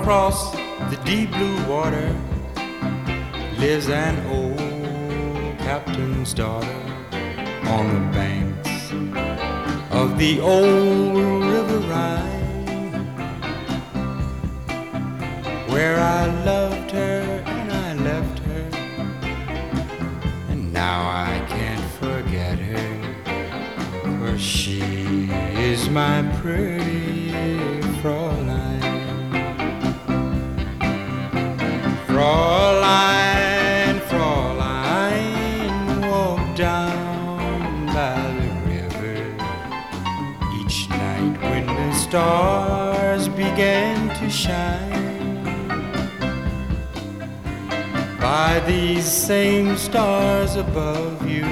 across the deep blue water lives an old captain's daughter on the banks of the old River Rhine, where I loved her and I left her, and now I can't forget her, 'cause she is my pretty Fräulein. Fräulein, Fräulein, walk down by the river each night when the stars began to shine. By these same stars above you,